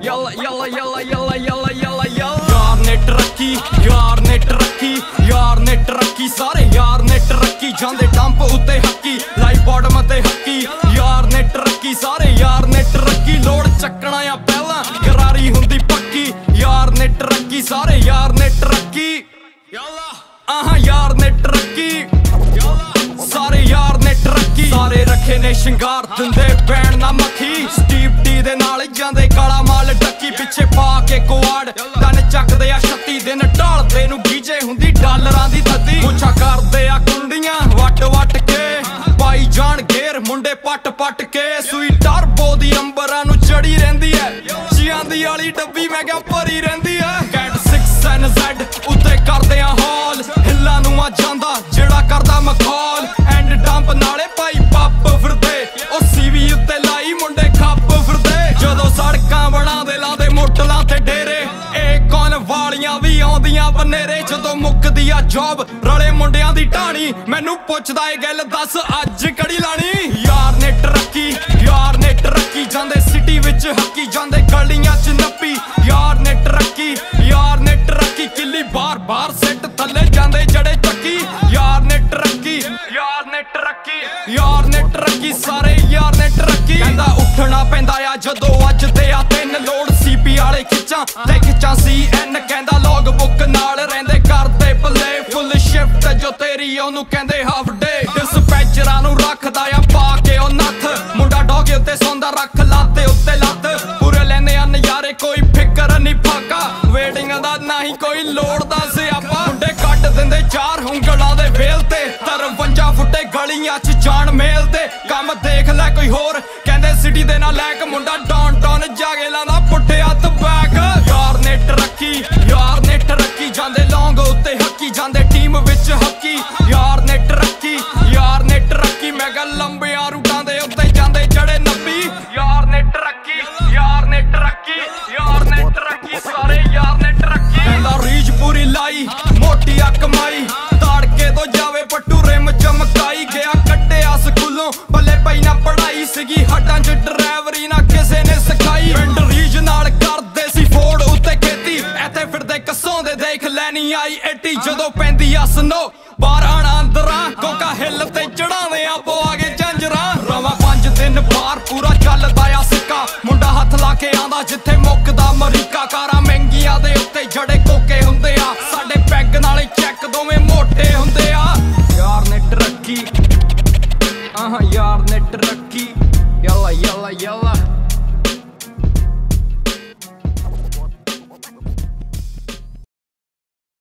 ਯੱਲਾ ਯੱਲਾ ਯੱਲਾ ਯੱਲਾ ਯੱਲਾ ਯੱਲਾ ਯੱਲਾ। ਯਾਰ ਨੇ ਤਰੱਕੀ, ਯਾਰ ਨੇ ਤਰੱਕੀ, ਯਾਰ ਨੇ ਤਰੱਕੀ, ਸਾਰੇ ਯਾਰ ਨੇ ਤਰੱਕੀ, ਜਾਂਦੇ ਡੰਪ ਉੱਤੇ ਹੱਕੀ, ਲਾਈ ਬਾਟਮ ਤੇ ਹੱਕੀ। ਯਾਰ ਨੇ ਤਰੱਕੀ, ਸਾਰੇ ਯਾਰ ਨੇ ਤਰੱਕੀ, ਲੋੜ ਚੱਕਣਾ ਆ ਪਹਿਲਾਂ ਗਰਾਰੀ ਹੁੰਦੀ ਪੱਕੀ। ਯਾਰ ਨੇ ਤਰੱਕੀ, ਸਾਰੇ ਯਾਰ ਨੇ ਤਰੱਕੀ, ਆਹਾਂ ਯਾਰ ਨੇ ਤਰੱਕੀ, ਸਾਰੇ ਯਾਰ ਨੇ ਤਰੱਕੀ। ਸਾਰੇ ਰੱਖੇ ਨੇ ਸ਼ਿੰਗਾਰ, ਦਿੰਦੇ ਬੈਣ ਨਾ ਮੱਖੀ, ਸਟੀਪ ਟੀ ਦੇ ਨਾਲ ਜਾਂਦੇ ਕਾਲਾ ਮਾਲ ਡੱਕੀ, ਪਿੱਛੇ ਪਾ ਕੇ ਕੁਆੜ ਤਨ ਚੱਕਦੇ ਆ 36 ਦਿਨ, ਢਾਲਦੇ ਨੂੰ ਗੀਜੇ ਹੁੰਦੀ ਡਾਲਰਾਂ ਦੀ ਥੱਦੀ। ਪੁੱਛਾ ਕਰਦੇ ਆ ਕੁੰਡੀਆਂ ਵੱਟ ਵੱਟ ਕੇ, ਪਾਈ ਜਾਣ ਗੇਰ ਮੁੰਡੇ ਪੱਟ ਪੱਟ ਕੇ। ਸੂਈ ਟਰਬੋ ਦੀ ਅੰਬਰਾਂ ਨੂੰ ਚੜੀ ਰਹਿੰਦੀ ਐ, ਚਿਆਂਦੀ ਵਾਲੀ ਡੱਬੀ ਮੈਂ ਕਿਹਾ ਭਰੀ ਰਹਿੰਦੀ ਐ। ਗੈਟ 6NZ ਉੱਤੇ ਕਰਦੇ ਆ ਹਾਲ, ਹਿੱਲਾਂ ਨੂੰ ਆ ਜਾਂਦਾ ਜਿਹੜਾ ਕਰਦਾ ਮਖੌਲ। ਐਂਡ ਡੰਪ ਨਾਲੇ ਪਾਈ ਪੱਪ ਫਿਰਦੇ, ਉਹ ਸੀਵੀ ਉੱਤੇ ਲਾਈ ਮੁੰਡੇ ਖੱਪ ਫਿਰਦੇ। ਜਦੋਂ ਸੜਕਾਂ ਬਣਾਦੇ ਲਾਦੇ ਮੋਟਲਾਂ ਤੇ ਡੇਰੇ, ਇਹ ਕੌਣ ਵਾਲੀਆਂ ਵੀ ਆਉਂਦੀਆਂ ਬਨੇਰੇ। ਜਦੋਂ ਮੁੱਕਦੀ ਆ ਜੌਬ ਰਲੇ ਮੁੰਡਿਆਂ ਦੀ ਢਾਣੀ, ਮੈਨੂੰ ਪੁੱਛਦਾ ਏ ਗੱਲ ਦੱਸ ਅੱਜ ਕੜੀ ਲਾਣੀ। ਯਾਰ ਨੇ ਤਰੱਕੀ, ਯਾਰ ਨੇ ਤਰੱਕੀ, ਜਾਂਦੇ ਸਿਟੀ ਵਿੱਚ ਹੱਕੀ, ਜਾਂਦੇ ਗਲੀਆਂ 'ਚ ਨੱਪੀ। ਯਾਰ ਨੇ ਤਰੱਕੀ, ਯਾਰ ਨੇ ਤਰੱਕੀ, ਕਿੱਲੀ ਬਾਰ ਬਾਰ ਸਿੱਟ ਥੱਲੇ ਜਾਂਦੇ ਜੜੇ ਚੱਕੀ। ਯਾਰ ਨੇ ਤਰੱਕੀ, ਯਾਰ ਨੇ ਤਰੱਕੀ, ਯਾਰ ਨੇ ਤਰੱਕੀ, ਸਾਰੇ ਯਾਰ ਨੇ ਤਰੱਕੀ। ਕਹਿੰਦਾ ਉੱਠਣਾ ਪੈਂਦਾ ਆ ਜਦੋਂ ਅੱਜ ਤੇ ਆ 3 ਲੋਡ CP ਵਾਲੇ ਖਿੱਚਾਂ ਤੇ ਖਿੱਚਾਂ CN। ਕਹਿੰਦਾ ਲੌਗ ਬੁੱਕ ਨਾਲ ਰਹਿੰਦੇ ਕਰਦੇ ਪਲੇ, ਫੁੱਲ ਸ਼ਿਫਟ ਜੋ ਤੇਰੀ ਉਹਨੂੰ ਕਹਿੰਦੇ ਹਾਫ ਡੇ। ਡਿਸਪੈਚਰਾਂ ਨੂੰ ਰੱਖਦਾ ਆ ਪਾ ਕੇ ਉਹ ਨੱਥ, ਮੁੰਡਾ ਡੋਗੇ ਉੱਤੇ ਸੌਂਦਾ ਰੱਖ ਲਾਤੇ ਉੱਤੇ ਲੱਤ। ਪੂਰੇ ਲੈਂਦੇ ਆ ਨਜ਼ਾਰੇ ਕੋਈ ਫਿਕਰ ਨਹੀਂ ਫਾਕਾ, ਵੇਟਿੰਗ ਦਾ ਨਹੀਂ ਕੋਈ ਲੋੜ ਦਾ ਸਿਆਪਾ। ਮੁੰਡੇ ਕੱਟ ਦਿੰਦੇ 4 ਉਂਗਲਾਂ ਦੇ ਵੇਲ ਤੇ, 53 ਫੁੱਟੇ ਗਲੀਆਂ 'ਚ ਜਾਣ ਮੇਲ ਤੇ। ਕੰਮ ਦੇਖ ਲੈ ਕੋਈ ਹੋਰ, ਕਹਿੰਦੇ ਸਿਟੀ ਦੇ ਨਾਲ ਲੈਕ, ਮੁੰਡਾ ਡਾਊਨ ਟਾਊਨ ਜਾ ਕੇ ਲਾਂਦਾ ਪੁੱਠੇ ਹੱਥ ਬੈਕ। ਯਾਰ ਨੇ ਤਰੱਕੀ, ਯਾਰ ਨੇ ਤਰੱਕੀ, ਜਾਂਦੇ ਲੌਂਗ ਉੱਤੇ ਹੱਕੀ, ਜਾਂਦੇ ਟੀਮ ਵਿੱਚ ਹੱਕੀ। ਯਾਰ ਨੇ ਤਰੱਕੀ, ਯਾਰ ਨੇ ਤਰੱਕੀ, ਮੈਂ ਕਿਹਾ ਲੰਬਿਆਂ ਰੂਟਾਂ ਦੇ ਉੱਤੇ ਜਾਂਦੇ ਜੜੇ ਨੱਪੀ। ਯਾਰ ਨੇ ਤਰੱਕੀ, ਯਾਰ ਨੇ ਤਰੱਕੀ, ਯਾਰ ਨੇ ਤਰੱਕੀ, ਸਾਰੇ ਯਾਰ ਨੇ ਤਰੱਕੀ। ਕਹਿੰਦਾ ਰੀਝ ਪੂਰੀ ਲਾਈ ਮੋਟੀ ਆ ਕਮਾਈ, ਤਾੜਕੇ ਤੋਂ ਜਾਵੇ ਪੱਟੂ ਰਿਮ ਚਮਕਾਈ। ਗਿਆ ਕੱਟਿਆ ਸਕੂਲੋਂ ਬੱਲੇ ਪਈ ਨਾ ਪੜਾਈ, ਸੀਗੀ ਹੱਡਾਂ 'ਚ ਡਰਾਈਵਰੀ ਨਾ ਕਿਸੇ ਨੇ ਸਿਖਾਈ। ਪਿੰਡ ਰੀਝ ਨਾਲ ਕਰਦੇ ਸੀ ਫੋੜ ਉੱਤੇ ਖੇਤੀ, ਇੱਥੇ ਫਿਰਦੇ ਕੱਸੋਂ ਦੇ ਦੇਖ ਲੈਣੀ ਆਈ 80। ਜਦੋਂ ਪੈਂਦੀ ਆ ਸਨੋ ਬਾਹਰ ਆਣਾ ਅੰਦਰਾਂ, ਕੋਕਾ ਹਿੱਲ ਤੇ ਚੜਾਉਂਦੇ ਆ ਪਵਾ ਕੇ ਝੰਜਰਾਂ। ਰਵਾਂ 5 ਦਿਨ ਬਾਹਰ ਪੂਰਾ ਚੱਲਦਾ ਆ ਸਿੱਕਾ, ਮੁੰਡਾ ਹੱਥ ਲਾ ਕੇ ਆਂਦਾ ਜਿੱਥੇ ਮੁੱਕਦਾ ਅਮਰੀਕਾ। ਕਾਰਾਂ ਮਹਿੰਗੀਆਂ ਦੇ ਉੱਤੇ ਜੜੇ ਕੋਕੇ ਹੁੰਦੇ ਆ, ਸਾਡੇ ਪੈਗ ਨਾਲੇ ਚੈੱਕ ਦੋਵੇਂ ਮੋਟੇ ਹੁੰਦੇ ਆ। ਯਾਰ ਨੇ ਤਰੱਕੀ, ਆਹਾਂ ਯਾਰ ਨੇ ਤਰੱਕੀ, ਯੱਲਾ ਯੱਲਾ ਯੱਲਾ।